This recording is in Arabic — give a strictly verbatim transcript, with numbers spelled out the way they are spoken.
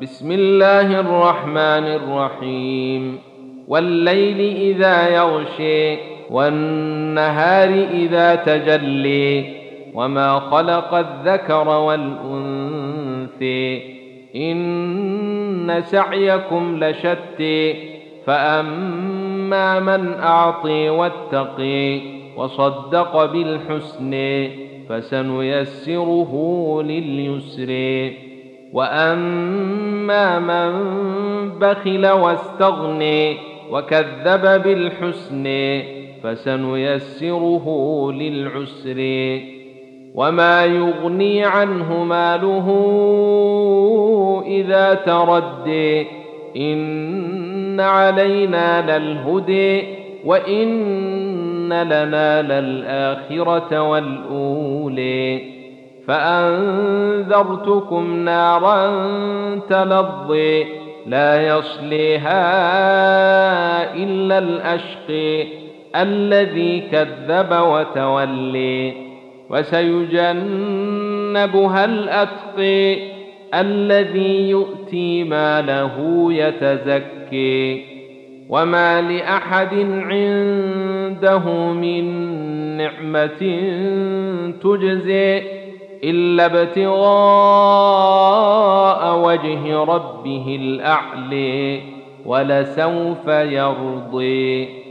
بسم الله الرحمن الرحيم والليل إذا يغشي والنهار إذا تجلي وما خلق الذكر والأنثى إن سعيكم لشتى فأما من أعطي واتقي وصدق بالحسنى فسنيسره لليسر وأما من بخل واستغني وكذب بالحسنى فسنيسره للعسر وما يغني عنه ماله إذا تردي إن علينا للهدى وإن لنا للآخرة والأولى فأنذرتكم نارا تلظى لا يصليها إلا الأشقى الذي كذب وتولى وسيجنبها الأتقى الذي يؤتي ماله يتزكى وما لأحد عنده من نعمة تجزى إلا ابتغاء وجه ربه الأعلى ولسوف يرضى.